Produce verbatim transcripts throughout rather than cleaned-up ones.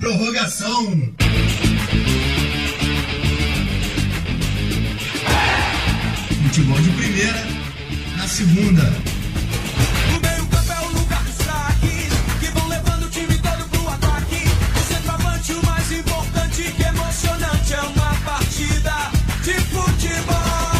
Prorrogação. Futebol de primeira na segunda. O meio-campo é o lugar dos craques que vão levando o time todo pro ataque. O centroavante, o mais importante, que emocionante é uma partida de futebol.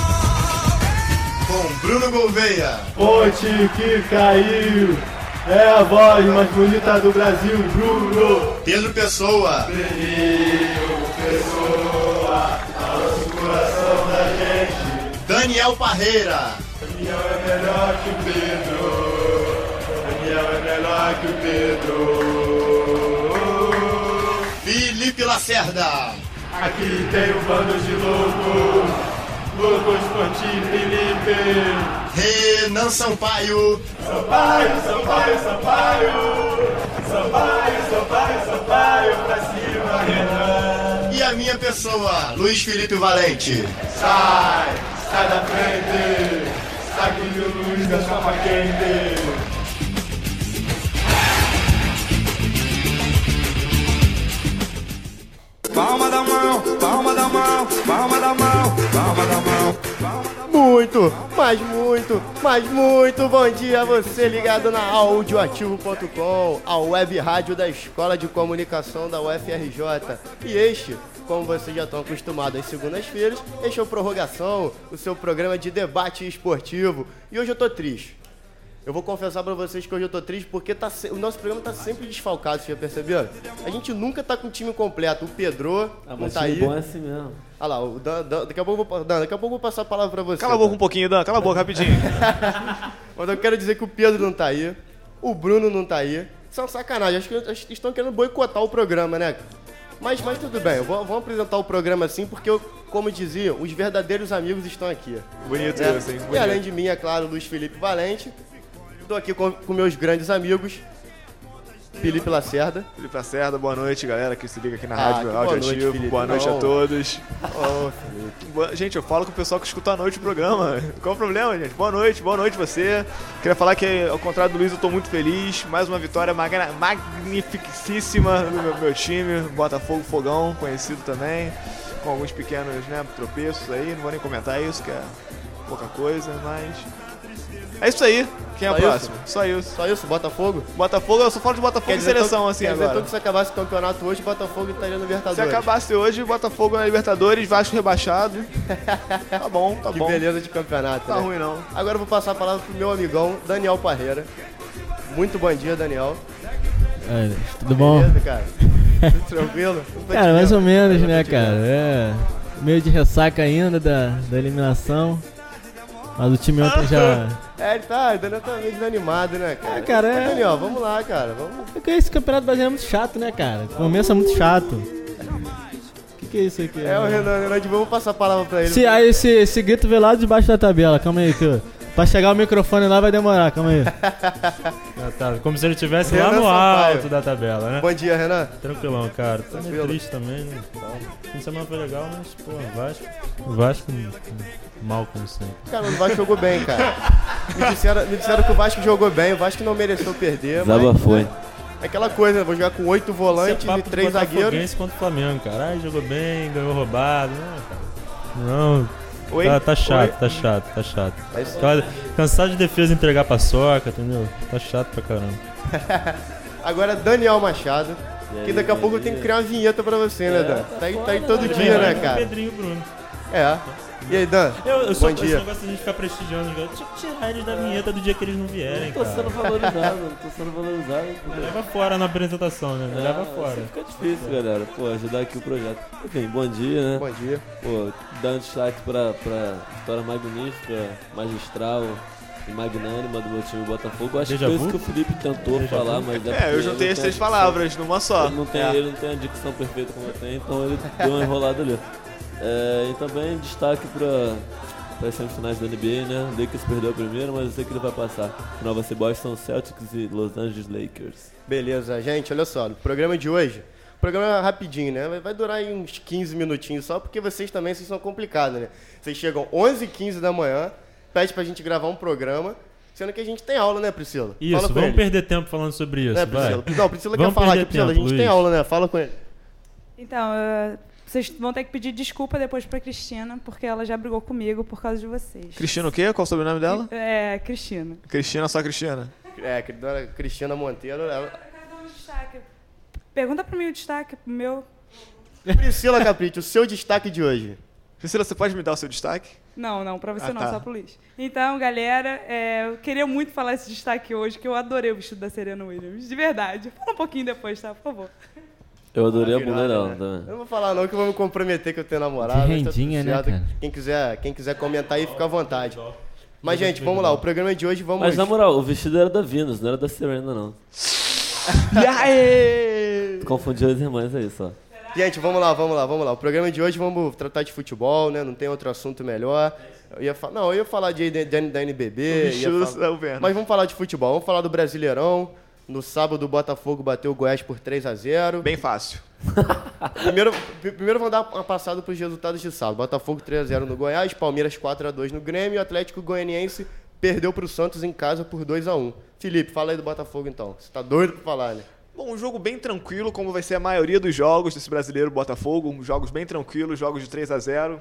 Com Bruno Gouveia. Ponte que caiu. É a voz mais bonita do Brasil, Bruno. Pedro Pessoa. Pedro Pessoa, nosso coração da gente. Daniel Parreira. Daniel é melhor que o Pedro. Daniel é melhor que o Pedro. Felipe Lacerda. Aqui tem um bando de loucos. Loucos por ti, Felipe. Renan Sampaio. Sampaio, Sampaio, Sampaio. Sampaio, Sampaio, Sampaio. Pra cima, Renan. E a minha pessoa, Luiz Felipe Valente. Sai, sai da frente. Saque do Luiz da chapa quente. Palma da mão, palma da mão, palma da mão, palma da mão, palma da mão. Muito, mas muito, mas muito bom dia a você ligado na audioativo ponto com, a web rádio da Escola de Comunicação da U F R J. E este, como vocês já estão acostumados às segundas-feiras, este é o Prorrogação, o seu programa de debate esportivo. E hoje eu tô triste. Eu vou confessar pra vocês que hoje eu tô triste porque tá se... o nosso programa tá sempre desfalcado, você já percebeu? A gente nunca tá com o time completo. O Pedro Ah, não tá aí. bom é assim mesmo. Olha lá, o Dan, Dan, daqui a pouco eu vou, Dan, daqui a pouco eu vou passar a palavra pra você. Cala a boca Dan. um pouquinho, Dan. Cala a boca, rapidinho. Mas eu quero dizer que o Pedro não tá aí, o Bruno não tá aí. Isso é uma sacanagem, acho que acho que estão querendo boicotar o programa, né? Mas, mas tudo bem, eu vou, vamos apresentar o programa assim, porque, eu, como diziam, os verdadeiros amigos estão aqui. Bonito né? isso, hein? E Bonito. além de mim, é claro, Luiz Felipe Valente. Estou aqui com, com meus grandes amigos, Felipe Lacerda. Felipe Lacerda, boa noite, galera que se liga aqui na Ah, Rádio que boa Áudio noite, Ativo. Felipe. Boa noite Não. a todos. Ô, Felipe. Boa- Gente, eu falo com o pessoal que escuta à noite o programa. Qual o problema, gente? Boa noite, boa noite você. Queria falar que, ao contrário do Luiz, eu tô muito feliz. Mais uma vitória magna- magnificíssima do meu, meu time. Botafogo Fogão, conhecido também. Com alguns pequenos, né, tropeços aí. Não vou nem comentar isso, que é pouca coisa, mas... É isso aí. Quem é o Só próximo? Só isso. Só isso, Botafogo? Botafogo, eu só falo de Botafogo Quer e dizer, seleção, então, assim, quer dizer, agora. então que se acabasse o campeonato hoje, Botafogo estaria no Se Libertadores. acabasse hoje, Botafogo na Libertadores, Vasco rebaixado. Tá bom, tá Que bom. beleza de campeonato, Tá né? ruim não. Agora eu vou passar a palavra pro meu amigão, Daniel Parreira. Muito bom dia, Daniel. É, tudo bom? Beleza, cara? Tudo tranquilo? Não tô te Cara, mais vendo. ou menos, Eu não né, tô te cara? vendo. É meio de ressaca ainda da, da eliminação. Mas o time ontem já. É, ele tá, o Daniel tá meio desanimado, né, cara? É, cara, é- Mas, Daniel, vamos lá, cara. Vamos... Porque esse campeonato brasileiro é muito chato, né, cara? Começa muito chato. O que, que é isso aqui? É, o Renan, Renan de vamos passar a palavra pra ele. Se, aí esse, esse grito veio lá debaixo da tabela, calma aí, que eu- pra chegar o microfone lá vai demorar, calma aí. Ah, tá. Como se ele estivesse lá Renan no Sampaio. alto da tabela, né? Bom dia, Renan. Tranquilão, cara. Tô meio Tranquilo. triste também, né? O fim de semana foi legal, mas, pô, o Vasco. O Vasco hum, mal como sempre. Cara, o Vasco jogou bem, cara. Me disseram, me disseram que o Vasco jogou bem, o Vasco não mereceu perder, mas... Desabafou. É aquela coisa, né? Vou jogar com oito volantes Isso é e papo três do zagueiros. Botafoguense contra o Flamengo, cara. Ai, jogou bem, ganhou roubado. Não, cara. Não. Oi? Tá, tá chato, Oi? tá chato, tá chato. É isso. Aquela- Cansado de defesa entregar paçoca, entendeu? Tá chato pra caramba. Agora Daniel Machado, que daqui a pouco eu tenho que criar uma vinheta pra você, né, Dan? Tá aí, tá aí todo dia, né, cara? Pedrinho e Bruno. É. E aí, Dan? Eu, eu sou Bom esse dia. negócio de a gente ficar prestigiando, eu tinha que tirar eles da vinheta do dia que eles não vierem, Tô sendo cara. valorizado, não tô sendo valorizado. Me leva fora na apresentação, né? Me leva Ah, fora. assim Fica difícil, galera. Pô, ajudar aqui o projeto. Enfim, bom dia, né? Bom dia. Pô, dar um destaque pra, pra história magnífica, magistral e magnânima do meu time Botafogo. Acho Déjà que foi vu? isso que o Felipe tentou Déjà falar, vu? mas é É, porque eu juntei ele as não três tem- palavras numa só. Ele não, tem, É. ele não tem a dicção perfeita como eu tenho, então ele deu uma enrolada ali. É, e também destaque para as semifinais da N B A, né? O Lakers perdeu a primeira, mas eu sei que ele vai passar. Afinal vai ser Boston Celtics e Los Angeles Lakers. Beleza, gente, olha só, no programa de hoje, o programa é rapidinho, né? Vai- Vai durar aí uns quinze minutinhos só, porque vocês também vocês são complicados, né? Vocês chegam onze e quinze da manhã, pede pra gente gravar um programa, Sendo que a gente tem aula, né, Priscila? Isso, Fala com vamos ele. perder tempo falando sobre isso, Né, vai. Priscila? Não, Priscila Vamos quer falar perder aqui, Priscila. tempo, A gente tem Luiz. aula, né? Fala com ele. Então, eh, vocês vão ter que pedir desculpa depois pra Cristina, porque ela já brigou comigo por causa de vocês. Cristina o quê? Qual o sobrenome dela? É, Cristina. Cristina, só Cristina. É, que dona Cristina Monteiro. Ela... Cada um destaque. Pergunta pra mim o destaque, o meu. Priscila Capricci, o seu destaque de hoje. Priscila, você pode me dar o seu destaque? Não, não, pra você Ah, não, tá. só pro Luiz. Então, galera, é, eu queria muito falar esse destaque hoje, que eu adorei o vestido da Serena Williams. De verdade. Fala um pouquinho depois, tá? Por favor. Eu adorei a Virada, bunda dela né? também. Eu não vou falar não, que eu vou me comprometer que eu tenho namorado. De mas tá tudo rendinha, né, certo. cara? Quem quiser, quem quiser comentar aí, fica à vontade. Mas, gente, vamos lá. O programa de hoje, vamos... Mas na moral, o vestido era da Venus, não era da Serena, não. E aí? Tu confundiu as irmãs aí só. Gente, vamos lá, vamos lá, vamos lá. O programa de hoje vamos tratar de futebol, né? Não tem outro assunto melhor. Eu ia fa... Não, eu ia falar de, de, de- da N B B. O ia vestido falar- é o Verno. Mas vamos falar de futebol. Vamos falar do Brasileirão. No sábado, o Botafogo bateu o Goiás por três a zero. Bem fácil. Primeiro, p- primeiro vamos dar uma passada para os resultados de sábado. Botafogo três a zero no Goiás, Palmeiras quatro a dois no Grêmio e o Atlético Goianiense perdeu para o Santos em casa por dois a um. Felipe, fala aí do Botafogo então. Você tá doido para falar, né? Bom, um jogo bem tranquilo, como vai ser a maioria dos jogos desse brasileiro Botafogo. Um Jogos bem tranquilos, jogos de três a zero.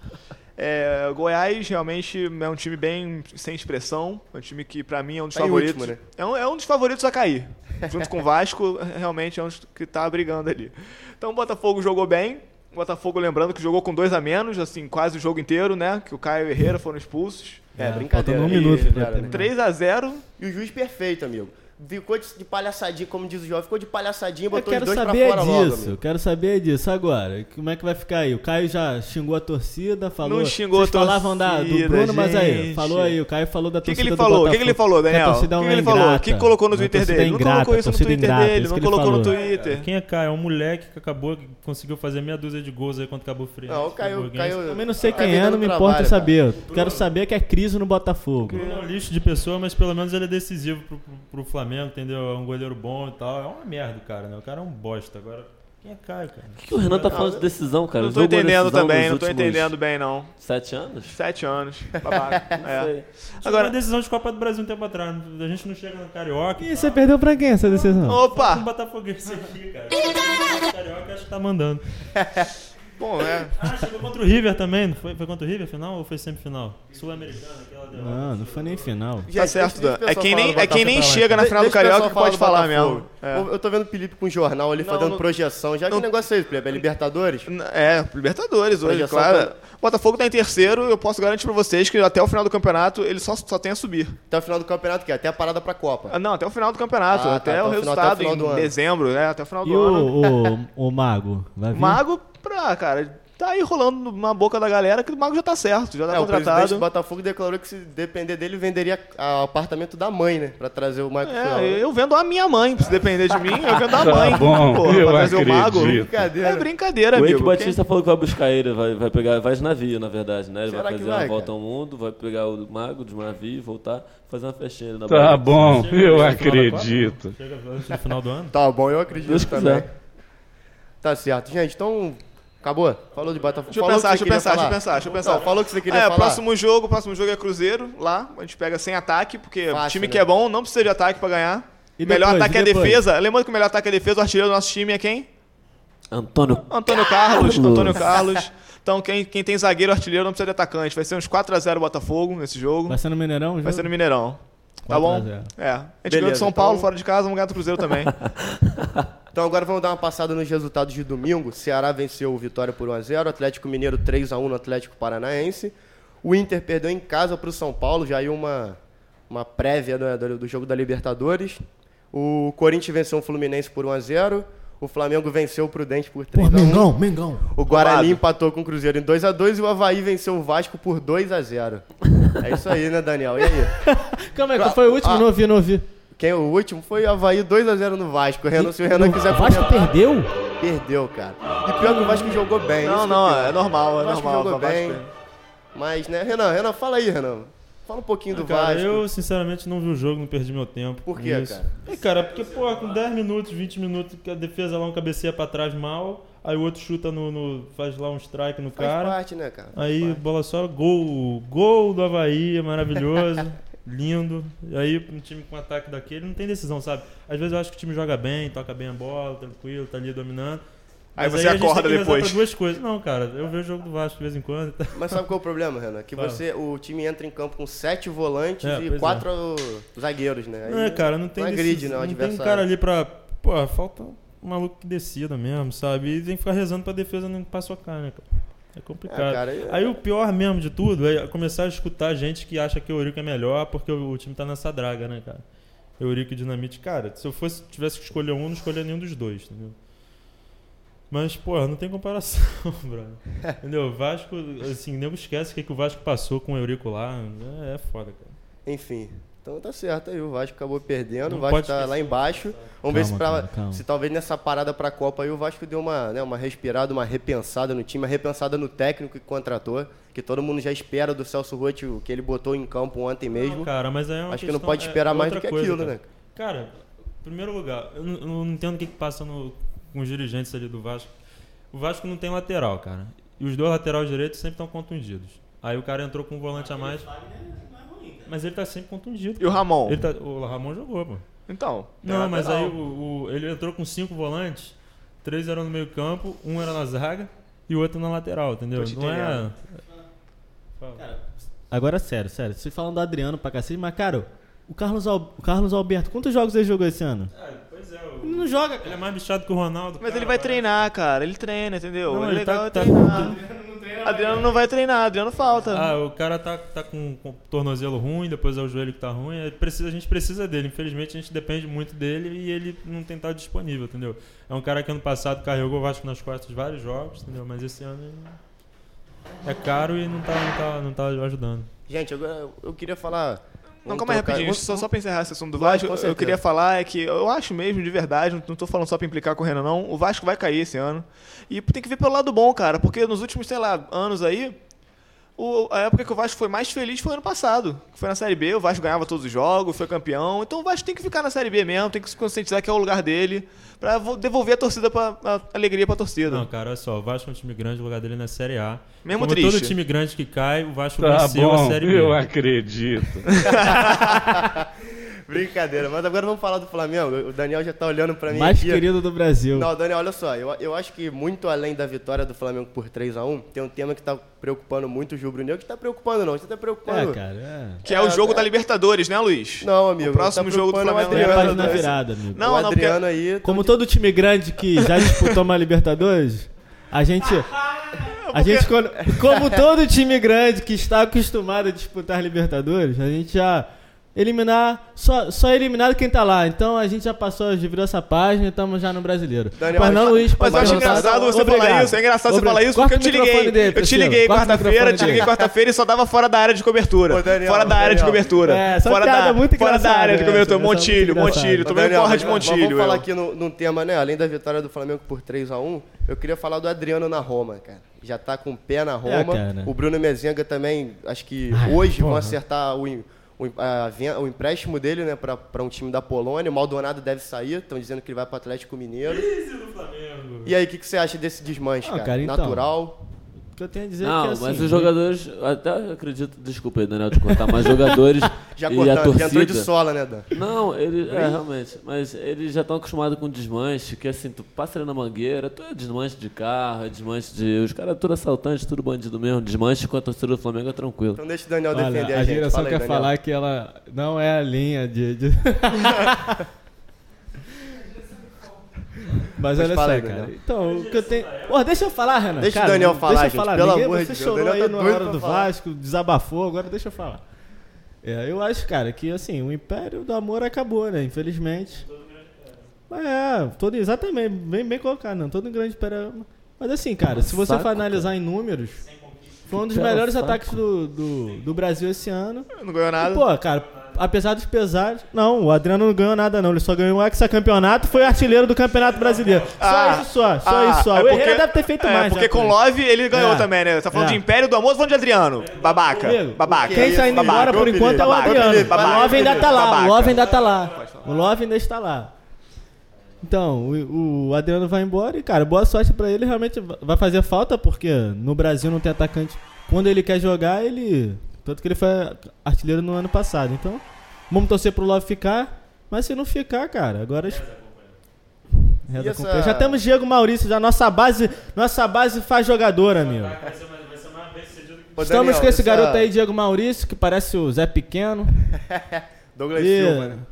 É, o Goiás realmente é um time bem sem expressão. É um time que, pra mim, é um dos Tá em favoritos. último, né? é, um, é um dos favoritos a cair. Junto com o Vasco, realmente é um dos que tá brigando ali. Então o Botafogo jogou bem. O Botafogo, lembrando que jogou com dois a menos, assim, quase o jogo inteiro, né? Que o Caio e Herrera foram expulsos. É, brincadeira. faltando um E- minuto pra cara, terminar. três a zero. E o juiz perfeito, amigo. Ficou de, de palhaçadinha, como diz o jovem, ficou de palhaçadinha e Eu botou os quero dois pra saber fora logo, disso, amigo. quero saber disso agora. Como é que vai ficar aí? O Caio já xingou a torcida, falou. Não xingou Vocês a falavam da, do torcida, Bruno, mas aí, gente. falou aí, o Caio falou da O que, que torcida ele do falou? O Botafogo. que, que ele falou, Daniel? Que a O que, torcida é que uma ele falou? O ingrata. que colocou no Uma Twitter torcida dele? Não ingrata, colocou isso no torcida Twitter ingrata, dele, isso não que ele colocou no falou. Twitter. Quem é Caio? É um moleque que acabou, que conseguiu fazer meia dúzia de gols aí contra o Cabo Frio. Não, o Caio, Caio... Também não sei Caio quem é, vendendo não me trabalho, importa cara. saber. Eu quero saber que é crise no Botafogo. Bruno é um lixo de pessoa, mas pelo menos ele é decisivo pro, pro, pro Flamengo, entendeu? É um goleiro bom e tal. É uma merda, cara, né? O cara é um bosta. Agora, quem é Caio, cara? O que, que o Renan tá falando de decisão, cara? Não tô Jogou entendendo decisão também, nos não tô últimos entendendo bem, não. Sete anos? Sete anos, babaca. É. Agora, Agora, decisão de Copa do Brasil um tempo atrás. A gente não chega no Carioca. E você perdeu pra quem essa decisão? Um opa! Botafoguense aqui, cara. O Carioca acho que tá mandando. Bom, é. Ah, chegou contra o River também. Não foi, foi contra o River final ou foi semifinal? Sul-Americana, aquela derrota. Não, não foi nem final. Tá certo, Dan. É quem nem, é quem nem Deixa chega na final do o pessoal Carioca que falar pode do falar Botafogo. mesmo. É. Eu tô vendo o Felipe com o jornal ali Não, fazendo não- projeção. Já que não- negócio é esse, Felipe? É Libertadores? É, Libertadores hoje, Projeção claro. pra- O Botafogo tá em terceiro e eu posso garantir pra vocês que até o final do campeonato ele só, só tem a subir. Até o final do campeonato, que é até a parada pra Copa. Ah, não, até o final do campeonato. Ah, tá, até até o o final- até o resultado final do em ano. dezembro, né? Até o final do E ano. o, o, o Mago? Vai O vir? Mago, pra, cara, tá aí rolando na boca da galera que o Mago já tá certo, já tá É, o presidente contratado. do Botafogo declarou que se depender dele, venderia o apartamento da mãe, né? Pra trazer o Michael É, Fiola. eu vendo a minha mãe, se depender de mim, eu vendo a mãe. bom, porra, eu pra trazer o Mago. acredito. Brincadeira. É brincadeira, O amigo. Eike Batista falou que vai buscar ele, vai, vai pegar, vai de navio, na verdade, né? Ele Será vai que fazer vai, uma volta cara? ao mundo, vai pegar o Mago de navio, voltar, fazer uma festinha ali na Tá Bahia. bom, Chega eu no final da Copa? acredito. Chega antes do final do ano. Tá bom, eu acredito Deus também. quiser. Tá certo. Gente, então... Acabou? Falou de Botafogo? Deixa eu Falou pensar, o que deixa eu você pensar, queria deixa eu pensar, deixa eu pensar. Não, falou o que você queria É, falar. próximo jogo, próximo jogo é Cruzeiro, lá. A gente pega sem ataque, porque Fácil, time né? que é bom não precisa de ataque pra ganhar. E melhor depois, ataque e é depois? defesa. Lembrando que o melhor ataque é defesa, o artilheiro do nosso time é quem? Antônio. Antônio Carlos. Carlos. Antônio Carlos. Então quem, quem tem zagueiro, artilheiro não precisa de atacante. Vai ser uns quatro a zero Botafogo nesse jogo. Vai ser no Mineirão? o Vai jogo? ser no Mineirão. Tá quatro a bom? zero. É. A gente Beleza, ganhou de São então- Paulo, fora de casa, vamos ganhar do Cruzeiro também. Então agora vamos dar uma passada nos resultados de domingo. Ceará venceu o Vitória por um a zero, Atlético Mineiro três a um no Atlético Paranaense. O Inter perdeu em casa para o São Paulo, já aí uma, uma prévia do, do, do jogo da Libertadores. O Corinthians venceu o Fluminense por um a zero. O Flamengo venceu o Prudente por três a um. Mengão, Mengão. O Guarani Roubado. empatou com o Cruzeiro em dois a dois e o Avaí venceu o Vasco por dois a zero. É isso aí, né, Daniel? E aí? Calma aí, qual foi o último? Ah. Não ouvi, não ouvi. Quem, o último foi o Avaí dois a zero no Vasco. O Renan, se o Renan quiser O Vasco comentar- perdeu? Perdeu, cara. E pior que o Vasco jogou bem. Não, isso não, que é pior. é normal, é O Vasco normal. jogou o Vasco bem. bem. Mas, né, Renan, Renan, fala aí, Renan. Fala um pouquinho do Cara, Vasco. eu sinceramente não vi o jogo, não perdi meu tempo. Por quê, nisso. cara? É, cara, porque, pô, com dez minutos, vinte minutos, que a defesa lá um cabeceia pra trás mal, aí o outro chuta no. no- faz lá um strike no Faz cara. parte, né, cara? Faz Aí parte. bola só, gol, gol do Avaí, maravilhoso. lindo. E aí, um time com ataque daquele não tem decisão, sabe? Às vezes eu acho que o time joga bem, toca bem a bola, tranquilo, tá ali dominando. Aí Mas você a gente acorda tem que rezar depois. pra duas coisas. Não, cara, eu vejo o jogo do Vasco de vez em quando. Tá? Mas sabe qual é o problema, Renan? Que Fala. você, o time entra em campo com sete volantes É, e pois quatro zagueiros, né? Aí Não, é, cara, não tem não decisão, agride, né, o não tem um adversário. cara ali pra... Pô, falta um maluco que decida mesmo, sabe? E tem que ficar rezando pra defesa não paçocar, né, cara? É complicado. É, cara, é- Aí o pior mesmo de tudo é começar a escutar gente que acha que o Eurico é melhor porque o, o time tá nessa draga, né, cara? Eurico e Dinamite. Cara, se eu fosse tivesse que escolher um, não escolher nenhum dos dois, entendeu? Mas, porra, não tem comparação, brother. Entendeu? O Vasco, assim, nego esquece o que, que o Vasco passou com o Eurico lá. É, é foda, cara. Enfim, então tá certo aí, o Vasco acabou perdendo, Não o Vasco pode tá esquecer. lá embaixo. Vamos ver Calma, se, pra, cara, calma. se talvez nessa parada pra Copa aí o Vasco deu uma, né, uma respirada, uma repensada no time, uma repensada no técnico que contratou, que todo mundo já espera do Celso Roth, o que ele botou em campo ontem mesmo. Não, cara, mas é uma Acho que não questão- pode é esperar mais do outra que coisa, aquilo, cara. né? Cara, em primeiro lugar, eu não, eu não entendo o que, que passa no, com os dirigentes ali do Vasco. O Vasco não tem lateral, cara. E os dois laterais direitos sempre estão contundidos. Aí o cara entrou com um volante a mais. Mas ele tá sempre contundido. E o Ramon? Ele tá, o Ramon jogou, pô. Então. Não, é mas lateral. aí o, o- ele entrou com cinco volantes, três eram no meio campo, um era na zaga e o outro na lateral, entendeu? Tô te Não é. entendendo. Fala. Agora, sério, sério. Vocês falam do Adriano pra cacete, mas, cara, o Carlos, Al- o Carlos Alberto, quantos jogos ele jogou esse ano? Ah, pois é, o- Ele não joga, ele cara. é mais bichado que o Ronaldo. Mas cara, ele vai parece. treinar, cara. Ele treina, entendeu? Não, é ele legal tá- é tá- treinar. Adriano não vai treinar, Adriano falta. Ah, o cara tá, tá com, com tornozelo ruim, depois é o joelho que tá ruim. Ele precisa, a gente precisa dele. Infelizmente, a gente depende muito dele e ele não tem estado disponível, entendeu? É um cara que ano passado carregou o Vasco nas costas vários jogos, entendeu? Mas esse ano ele é caro e não tá, não tá, não tá ajudando. Gente, agora eu queria falar... Não, vamos calma aí trocar- rapidinho, vamos- só, só pra encerrar esse assunto do Vai, Vasco, com eu certeza. queria falar é que eu acho mesmo, de verdade, não- não tô falando só pra implicar com o Renan, não, o Vasco vai cair esse ano. E tem que ver pelo lado bom, cara, porque nos últimos, sei lá, anos aí, o- a época que o Vasco foi mais feliz foi ano passado, que foi na Série B, o Vasco ganhava todos os jogos, foi campeão, então o Vasco tem que ficar na Série B mesmo, tem que se conscientizar que é o lugar dele, pra vo- devolver a torcida pra, a alegria pra torcida. Não, cara, olha só, o Vasco é um time grande, o lugar dele é na Série A. Mesmo Como triste. todo time grande que cai, o Vasco Tá venceu a bom, Série B. eu acredito. Brincadeira, mas agora vamos falar do Flamengo. O Daniel já tá olhando pra mim Mais aqui. querido do Brasil. Não, Daniel, olha só, eu, eu acho que muito além da vitória do Flamengo por três a um, tem um tema que tá preocupando muito o rubro-negro, que tá preocupando não, você tá preocupando... É, cara, é. Que é o É, jogo é. da Libertadores, né, Luiz? Não, amigo, O próximo tá jogo do preocupando Flamengo É a é página Libertadores. virada, amigo. Não, o não, porque- Adriano aí... Como todo time grande que já disputou uma Libertadores, a gente. A gente, quando- como todo time grande que está acostumado a disputar Libertadores, a gente já eliminar, só, só eliminado quem tá lá. Então a gente já passou, já virou essa página e estamos já no Brasileiro. Daniel, Fernando mas- Luiz, Mas pode eu acho perguntar. engraçado você Obrigado. falar isso, é engraçado você Obrigado. falar isso Corta porque eu te o microfone liguei. dele, eu te Priscila. liguei Corta o quarta-feira, microfone te liguei dele. quarta-feira e só dava fora da área de cobertura. Ô, Daniel, fora da área de Daniel. cobertura. É, essa fora piada da, muito fora da engraçada, área de essa, cobertura. essa Montilho, muito engraçada. Montilho. Tomei Daniel, porra de mas- mas Montilho. Vamos falar eu. aqui num, num tema, né? Além da vitória do Flamengo por três a um, eu queria falar do Adriano na Roma, cara. Já tá com o pé na Roma. cara. O Bruno Mezenga também, acho que Ai, hoje vão porra. acertar o, em- o, em- a ven- o empréstimo dele, né, pra, pra um time da Polônia. O Maldonado deve sair, estão dizendo que ele vai pro Atlético Mineiro. E aí, o que, que você acha desse desmanche, Ah, cara? cara, então, Natural? O que eu tenho a dizer é Não, que assim, mas os jogadores, até acredito, desculpa aí, Daniel, te contar, mas jogadores Já e a cortando, já entrou torcida... de sola, né, Dan? Não, ele, é, realmente, mas eles já estão acostumados com desmanche, que assim, tu passa ali na mangueira, tu é desmanche de carro, é desmanche de... Os caras tudo assaltante, tudo bandido mesmo, desmanche com a torcida do Flamengo é tranquilo. Então deixa o Daniel Olha, defender a, a gente. geração Fala aí, quer Daniel. falar que ela não é a linha de. de- Mas Mas olha fala só, aí, cara. Daniel. Então, o que eu tenho. Pô, deixa eu falar, Renan. Deixa o Cara, Daniel não- falar, deixa eu gente, falar. pelo Ninguém- amor de Você Deus, o chorou Daniel aí tá na doido hora pra do falar. Vasco, desabafou, agora deixa eu falar. É, eu acho, cara, que assim, o império do amor acabou, né? Infelizmente. Mas é, todo, exatamente, bem, bem colocado, não. Todo grande império. Mas assim, cara, se você Saco, for analisar em números, foi um dos Cara, melhores saco. ataques do, do, do Brasil esse ano. Não ganhou nada. E, pô, cara, apesar dos pesares. Não, o Adriano não ganhou nada, não. Ele só ganhou um hexacampeonato e foi artilheiro do Campeonato Brasileiro. Só Ah, isso só, só ah, isso só. é O Herrera porque- deve ter feito é, mais. porque né, com pô? Love ele ganhou É. também, né? Tá falando É. de Império do Amor, tá falando de Adriano. Babaca. Amigo, Babaca. Quem tá indo Babaca. embora por enquanto é o Babaca. Adriano. Babaca. O Love ainda tá lá. Babaca. O Love ainda tá lá. O Love ainda está lá. Então, o, o Adriano vai embora e, cara, boa sorte pra ele. Realmente vai fazer falta, porque no Brasil não tem atacante. Quando ele quer jogar, ele Tanto que ele foi artilheiro no ano passado. Então, vamos torcer pro Love ficar. Mas se não ficar, cara, agora... Reza essa- acompanha. Já temos Diego Maurício, já nossa base, nossa base faz jogador, amigo. Vai ser mais, vai ser mais bem sucedido que Ô, Estamos Daniel, com esse essa- garoto aí, Diego Maurício, que parece o Zé Pequeno. Douglas E, Silva, né?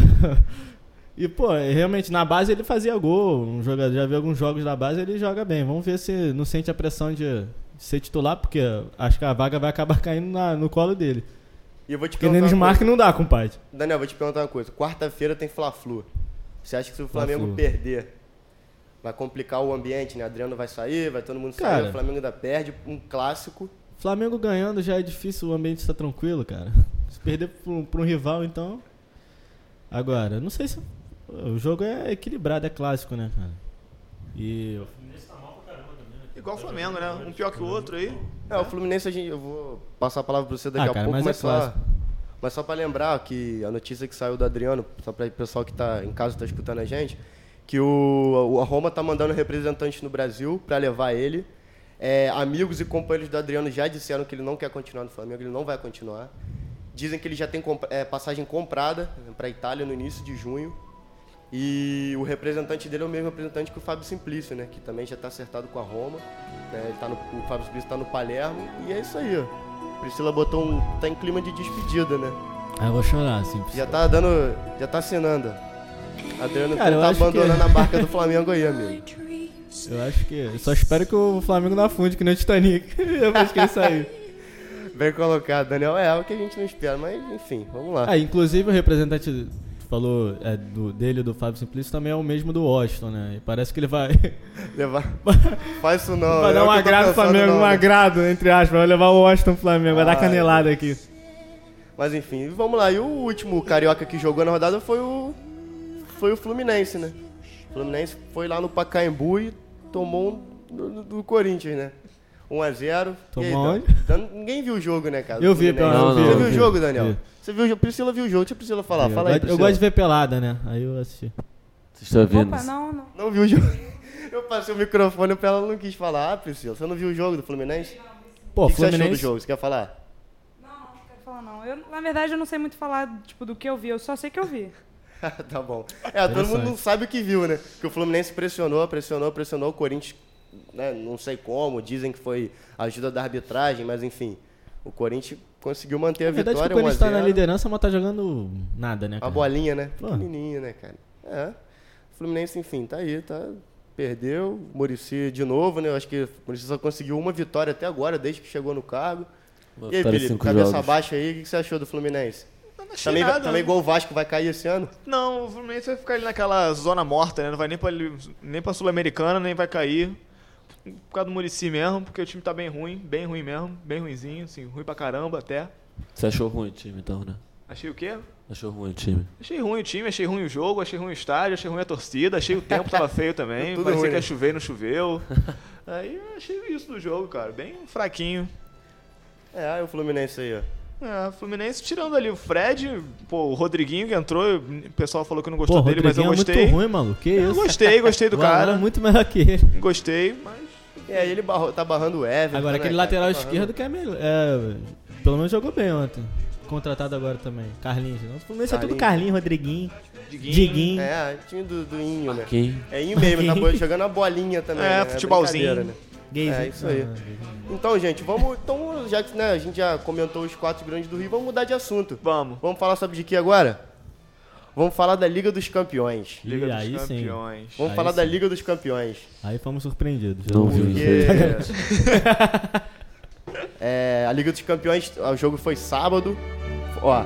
e, pô, realmente na base ele fazia gol. Um jogador, já vi alguns jogos da base, ele joga bem. Vamos ver se não sente a pressão de, de ser titular, porque acho que a vaga vai acabar caindo na- no colo dele. E eu vou te Porque nem perguntar nos uma marca coisa. não dá, compadre. Daniel, vou te perguntar uma coisa. Quarta-feira tem Fla-Flu. Você acha que se o Flamengo Fla-Flu. perder, vai complicar o ambiente, né? Adriano vai sair, vai todo mundo Cara. sair, o Flamengo ainda perde um clássico. Flamengo ganhando já é difícil, o ambiente está tranquilo, cara. Se perder pra um, pra um rival, então... Agora, não sei se... O jogo é equilibrado, é clássico, né, cara? E... Igual o Flamengo, né? Um pior que o outro aí. É, o Fluminense, a gente, eu vou passar a palavra pra você daqui Ah, a cara, pouco, mas mas, é só, clássico. mas só pra lembrar que a notícia que saiu do Adriano, só para o pessoal que tá em casa tá escutando a gente, que o, o- a Roma tá mandando representantes no Brasil pra levar ele. É, amigos e companheiros do Adriano já disseram que ele não quer continuar no Flamengo, ele não vai continuar. Dizem que ele já tem comp- é, passagem comprada pra Itália no início de junho. E o representante dele é o mesmo representante que o Fábio Simplício, né? Que também já está acertado com a Roma. Né? Ele tá no, o Fábio Simplício está no Palermo. E é isso aí, ó. Priscila botou um... tá em clima de despedida, né? Ah, eu vou chorar, assim. Já tá dando... já tá assinando. Adriano Cara, eu tá acho abandonando que- a barca do Flamengo aí, amigo. Eu acho que... Eu só espero que o Flamengo não afunde, que nem o Titanic. Depois que ele sair. Bem colocado, Daniel. É o que a gente não espera, mas enfim, vamos lá. Ah, inclusive o representante falou é, do, dele, do Fábio Simplício, também é o mesmo do Washington, né? E parece que ele vai... Levar... Faz isso não. vai é dar o um que eu tô agrado pro pensando, Flamengo, não, um né? agrado, entre aspas. Vai levar o Washington pro Flamengo, vai dar Ai, canelada aqui. Mas enfim, vamos lá. E o último carioca que jogou na rodada foi o foi o Fluminense, né? O Fluminense foi lá no Pacaembu e tomou um do, do Corinthians, né? um a zero. Tomou E aí, onde? Dan- Ninguém viu o jogo, né, cara? do Eu vi, Fluminense. pelo menos, Você eu viu o vi. jogo, Daniel? Vi. Você viu o jogo? Priscila viu o jogo. Deixa a Priscila falar. eu, Fala aí, eu Priscila. gosto de ver pelada, né? Aí eu assisti. Vocês estão ouvindo? Opa, não, não. Não viu o jogo. Eu passei o microfone pra ela, ela não quis falar. Ah, Priscila, você não viu o jogo do Fluminense? Pô, o que, que você achou do Fluminense... jogo? Você quer falar? Não, não, não quero falar não. Eu, na verdade, eu não sei muito falar, tipo, do que eu vi. Eu só sei que eu vi. Tá bom. É, todo mundo não sabe o que viu, né? Que o Fluminense pressionou, pressionou, pressionou. O Corinthians, né, não sei como, dizem que foi ajuda da arbitragem, mas enfim. O Corinthians conseguiu manter a Na verdade, que o vitória, um a Corinthians tá na zero. liderança, mas tá jogando nada, né, A cara? bolinha, né? Pô. Pequenininha, né, cara? É. O Fluminense, enfim, tá aí, tá... Perdeu. O Muricy de novo, né? Eu acho que o Muricy só conseguiu uma vitória até agora, desde que chegou no cargo. Uma E aí, vitória em Felipe, cinco cabeça jogos. baixa aí, o que que você achou do Fluminense? Eu não achei Também, nada. também igual o Vasco vai cair esse ano? Não, o Fluminense vai ficar ali naquela zona morta, né? Não vai nem pra, nem pra Sul-Americana, nem vai cair. Por causa do Muricy mesmo, porque o time tá bem ruim, bem ruim mesmo, bem ruinzinho, assim, ruim pra caramba até. Você achou ruim o time, então, né? Achei o quê? Achou ruim o time. Achei ruim o time, achei ruim o jogo, achei ruim o estádio, achei ruim a torcida, achei o tempo tava feio também, Tudo parecia ruim, que ia né? chover e não choveu. Aí eu achei isso do jogo, cara, bem fraquinho. É, aí o Fluminense aí, ó. É, o Fluminense tirando ali o Fred, pô, o Rodriguinho que entrou, o pessoal falou que não Pô, gostou o dele, mas eu Rodriguinho é gostei. muito ruim, maluco. Que Eu isso? gostei, gostei do O Alan cara. é muito melhor que ele. Gostei, mas É, ele barrou- tá barrando o Everton. Agora, né, aquele cara? lateral Tá barrando- esquerdo que é melhor. É, pelo menos jogou bem ontem. Contratado agora também. Carlinhos. O Fluminense é tudo Carlinhos. Carlinhos, Rodriguinho, Diguinho. Diguinho. É, time do, do Inho, né? Quem? É Inho mesmo, tá bo- jogando a bolinha também. É, né? futebolzinho. brincadeira, né? Gays, É, isso aí. Então, gente, vamos. Então, já que né, a gente já comentou os quatro grandes do Rio, vamos mudar de assunto. Vamos. Vamos falar sobre de que agora? Vamos falar da Liga dos Campeões. Liga E dos aí sim. Campeões. Vamos Aí falar da sim. Liga dos Campeões. Aí fomos surpreendidos. Não vi isso Porque... é, a Liga dos Campeões, o jogo foi sábado. Ó,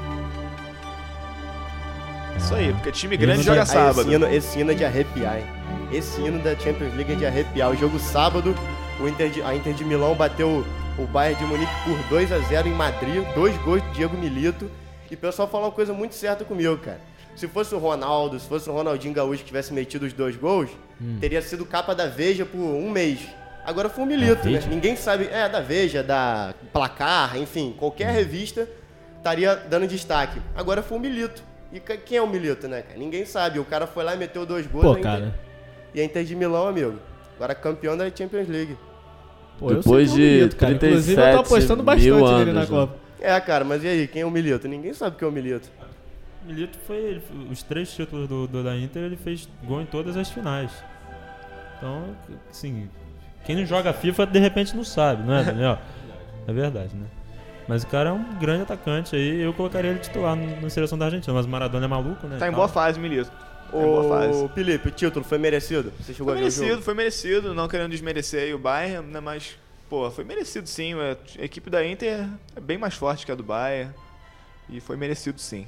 Isso aí, porque time Ele grande não joga tá- aí sábado. esse, hino, esse hino é de arrepiar, hein? Esse hino da Champions League é de arrepiar. O jogo sábado, o Inter de, a Inter de Milão bateu o Bayern de Munique por dois a zero em Madrid. Dois gols do Diego Milito. E o pessoal falou uma coisa muito certa comigo, cara. Se fosse o Ronaldo, se fosse o Ronaldinho Gaúcho que tivesse metido os dois gols, teria sido capa da Veja por um mês. Agora foi o Milito, né? Veja? Ninguém sabe. É, da Veja, da Placar, enfim, qualquer revista estaria dando destaque. Agora foi o Milito. E ca- quem é o Milito, né, cara? Ninguém sabe. O cara foi lá e meteu dois gols. Pô, a Inter- cara. E a Inter de Milão, amigo. Agora campeão da Champions League. Pô, eu Depois sei que é o de Milito, cara. Inclusive, eu tô apostando trinta e sete bastante mil nele na anos, né? Copa. É, cara, mas e aí, quem é o Milito? Ninguém sabe quem é o Milito. O Milito foi. Ele, os três títulos do, do- da Inter, ele fez gol em todas as finais. Então, assim. Quem não joga FIFA, de repente não sabe, não é, Daniel? É verdade, né? Mas o cara é um grande atacante aí. Eu colocaria ele titular no- na seleção da Argentina. Mas o Maradona é maluco, né? Tá em Tal. boa fase, Milito. Tá em boa fase. Ô, Felipe, o título foi merecido? Você chegou Foi a ver o merecido, jogo? foi merecido, não querendo desmerecer aí o Bayern, né, mas, pô, foi merecido sim. A equipe da Inter é bem mais forte que a do Bayern e foi merecido sim.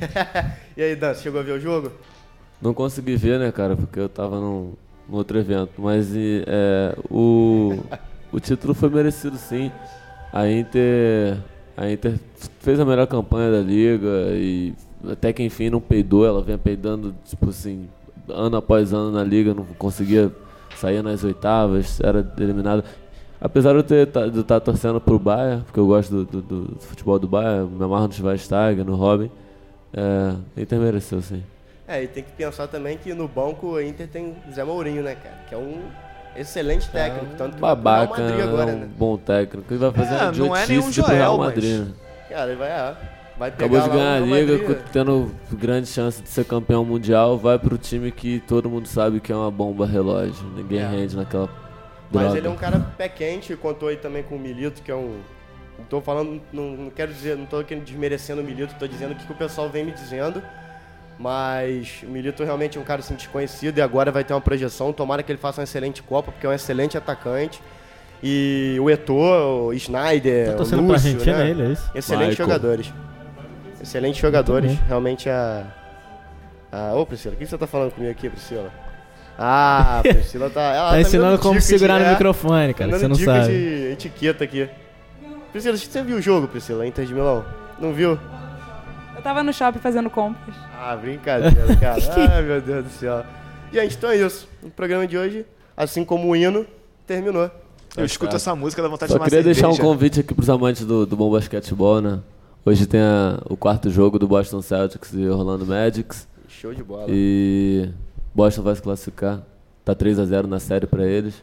E aí, Dan, você chegou a ver o jogo? Não consegui ver, né, cara, porque eu tava num, num outro evento. Mas e, é, o, o título foi merecido, sim. A Inter, a Inter fez a melhor campanha da liga e até que enfim não peidou. Ela vinha peidando, tipo assim, ano após ano na liga, não conseguia sair nas oitavas, era eliminada. Apesar de eu ter, de eu estar torcendo pro Bayern, porque eu gosto do, do, do futebol do Bayern, me amarro no Schweinsteiger, no Robin, é, a Inter mereceu, sim. É, e tem que pensar também que no banco a Inter tem Zé Mourinho, né, cara? Que é um excelente técnico, tanto que vai pro Real Babaca, Madrid é agora, um né? bom técnico. Ele vai fazer É, uma não é idiotice nenhum de ir pro Real Joel, mas- Madrid, né? Cara, ele vai, ah, vai pegar Acabou de lá o ganhar a Real liga, Madrid. co- tendo grande chance de ser campeão mundial, vai pro time que todo mundo sabe que é uma bomba relógio. Ninguém É. rende naquela Mas droga. ele é um cara pé quente, contou aí também com o Milito, que é um... Não tô falando, não, não quero dizer, não tô aqui desmerecendo o Milito, tô dizendo o que, que o pessoal vem me dizendo. Mas o Milito realmente é um cara assim, desconhecido e agora vai ter uma projeção. Tomara que ele faça uma excelente Copa, porque é um excelente atacante. E o Eto'o, o Schneider, Tá o torcendo pra Lúcio, Argentina, né? ele, é isso? Excelentes Michael. jogadores. Excelentes jogadores. Muito bem. Realmente a... a... Ô, Priscila, o que você tá falando comigo aqui, Priscila? Ah, a Priscila tá... Ela Tá me ensinando dando como dicas segurar de- no é, microfone, cara, que você dando não dicas sabe. de etiqueta aqui. Priscila, você viu o jogo, Priscila? Inter de Milão? Não viu? Eu tava no shopping fazendo compras. Ah, brincadeira, cara. Ai, meu Deus do céu. Gente, então é isso. O programa de hoje, assim como o hino, terminou. Eu escuto essa música, dá vontade Só de tomar queria deixar um cerveja. convite aqui pros amantes do, do bom basquetebol, né? Hoje tem a- o quarto jogo do Boston Celtics e Orlando Magics. Show de bola. E Boston vai se classificar. Tá três a zero na série pra eles.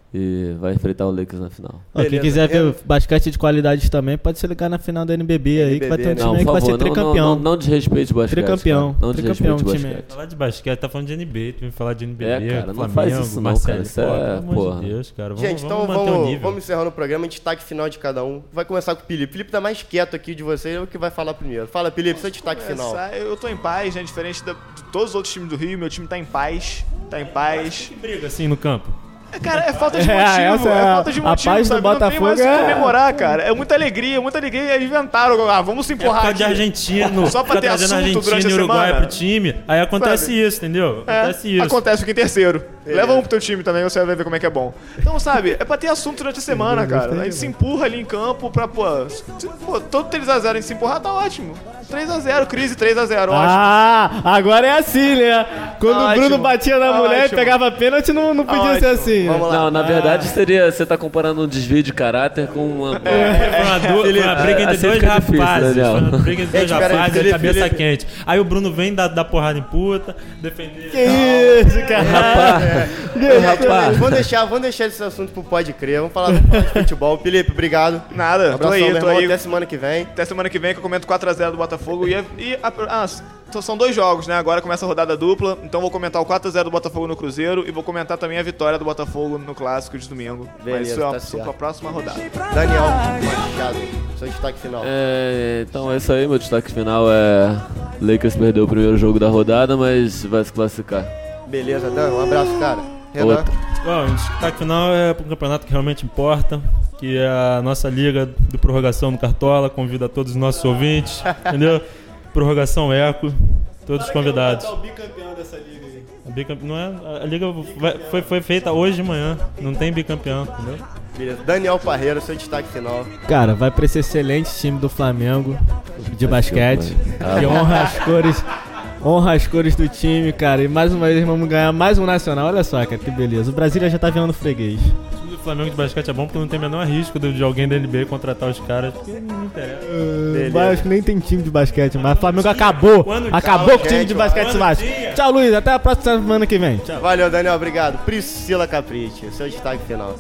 E vai enfrentar o Lakers na final. Ó, quem Beleza. quiser ver Eu- basquete de qualidade também, pode se ligar na final da N B B aí, que vai ter um N B B, time Não, aí que por vai ser favor, não, não, tricampeão. não, não desrespeite o basquete. Tricampeão. cara. Não Tricampeão, desrespeite o time. basquete. Falar de basquete, tá falando de N B A, tu vem falar de N B B, É, cara, não Flamengo, faz isso não, Marcelo, cara, isso pô, é- pelo amor porra. de Deus, cara, vamos, Gente, então vamos manter o vamos, nível. vamos encerrando o programa, destaque final de cada um. Vai começar com o Felipe. Felipe tá mais quieto aqui de você, é o que vai falar primeiro. Fala, Felipe, seu destaque final. Essa- Eu tô em paz, né? Diferente da- de todos os outros times do Rio, meu time tá em paz. Tá em paz. Que briga assim no campo. É, cara, é falta de É, motivo. essa É, é a- falta de a motivo, paz do sabe? Não tem Botafogo mais o que é- comemorar, cara. É muita alegria, muita alegria. E aí inventaram, ah, vamos se É por empurrar causa de aqui. argentino, Só pra fica ter trazendo assunto Argentina durante a e Uruguai semana. pro time, aí acontece Sabe? isso, entendeu? É, Acontece isso. acontece, fica em terceiro. Leva um pro teu time também, você vai ver como é que é bom. Então, sabe, é pra ter assunto durante a semana, cara. A gente se empurra ali em campo pra, pô, se- pô todo três a zero a gente se empurrar, tá ótimo. três a zero, crise três a zero, ótimo. Ah, agora é assim, né? Quando o Bruno Ótimo. batia na mulher e Ótimo. pegava pênalti, não, não podia Ótimo. ser assim. Vamos lá. Não, na verdade seria. Você tá comparando um desvio de caráter com uma. Foi uma, du- foi uma briga entre assim dois fica difícil, rapazes. Daniel. Foi uma briga entre dois Gente, pera aí, rapazes de Felipe, cabeça Felipe. quente. Aí o Bruno vem dar, dar porrada em puta, defender. Que isso, cara? Rapaz, Gente, rapaz. Vamos deixar, vamos deixar esse assunto pro Pode Crer. Vamos falar, vamos falar de futebol. Felipe, obrigado. Nada, tô Abração, aí, meu tô irmão. aí. Até semana que vem. Até semana que vem que eu comento quatro a zero do Botafogo. E, e a- ah, só são dois jogos, né? Agora começa a rodada dupla. Então vou comentar o quatro a zero do Botafogo no Cruzeiro e vou comentar também a vitória do Botafogo no Clássico de domingo. Beleza, Mas isso é um tá assunto certo. pra próxima rodada. Daniel Machado, seu destaque final. É, então é isso aí, meu destaque final é. Lakers perdeu o primeiro jogo da rodada, mas vai se classificar. Beleza, Dan, um abraço, cara. Renan. Outro. Bom, o destaque final é para um campeonato que realmente importa, que é a nossa liga de prorrogação no Cartola. Convido a todos os nossos ouvintes, entendeu? Prorrogação Eco, todos convidados. o bicampeão dessa liga aí. A, bicampe... não é... a liga vai- foi, foi feita hoje de manhã, não tem bicampeão, entendeu? Beleza. Daniel Parreira, seu destaque final. Cara, vai pra esse excelente time do Flamengo de basquete, que honra as cores, honra as cores do time, cara. E mais uma vez vamos ganhar mais um nacional. Olha só, cara, que beleza. O Brasília já tá virando freguês. O time do Flamengo de basquete é bom porque não tem o menor risco de, de alguém da N B A contratar os caras, porque não interessa. Uh, mas acho que nem tem time de basquete, mas o Flamengo acabou. Quando Acabou tchau, com o time gente, de basquete quando Vasco. tinha. Tchau, Luiz. Até a próxima semana que vem. Tchau. Valeu, Daniel, obrigado. Priscila Capricci, seu destaque final.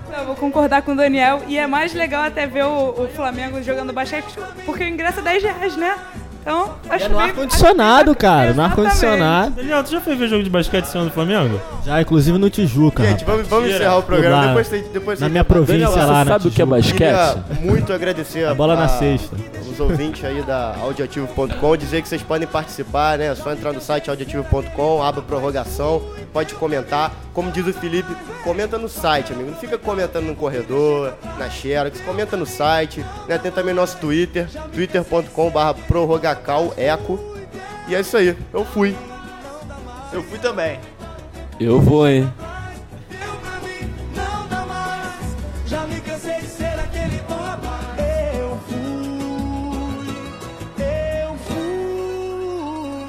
Eu vou concordar com o Daniel. E é mais legal até ver o, o Flamengo jogando basquete, porque o ingresso é dez reais, né? Então, acho É no bem- ar-condicionado, acho- cara. No Exatamente. ar-condicionado. Daniel, tu já foi ver jogo de basquete esse ano do Flamengo? Já, inclusive no Tijuca. Gente, vamos, vamos Tira. encerrar o programa. Lá, Depois, tem- depois Na tem- minha província Daniel, lá, você na sabe o que é Tijuca. basquete? Queria muito agradecer A bola na sexta. os ouvintes aí da audioativo ponto com, dizer que vocês podem participar, né? É só entrar no site audioativo ponto com, aba prorrogação, pode comentar. Como diz o Felipe, comenta no site, amigo. Não fica comentando no corredor, na Xerox, comenta no site, né? Tem também nosso Twitter, twitter ponto com barra prorrogacaleco. E é isso aí, eu fui. Eu fui também. Eu vou, hein? Eu pra mim não dá mais. Já me cansei de ser aquele boba. Eu fui, eu fui.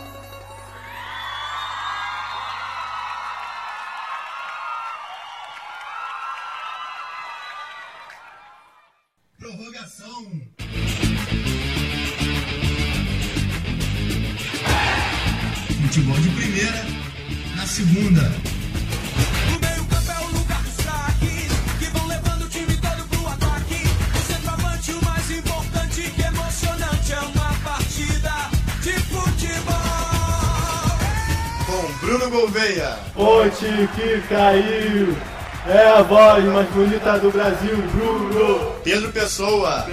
Prorrogação. Futebol de primeira, na segunda. O meio-campo é o lugar dos craques que vão levando o time todo pro ataque. O centroavante, o mais importante, que emocionante é uma partida de futebol. Com Bruno Gouveia, Ponte que caiu. É a voz mais bonita do Brasil, Bruno. Pedro Pessoa,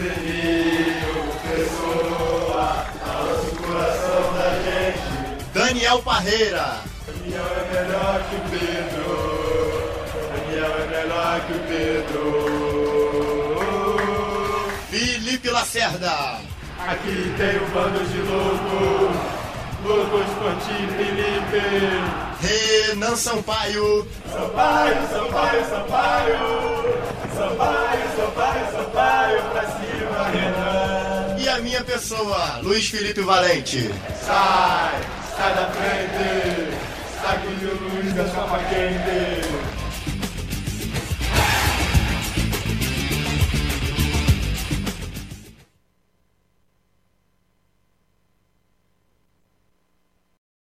Daniel Parreira, Daniel é melhor que o Pedro. Daniel é melhor que o Pedro. Felipe Lacerda, Aqui tem um bando de loucos. Loucos por ti, Felipe. Renan Sampaio, Sampaio, Sampaio, Sampaio. Sampaio, Sampaio, Sampaio. Pra cima, Renan. e a minha pessoa, Luiz Felipe Valente. Sai, sai da frente. Saque de luz da chama quente.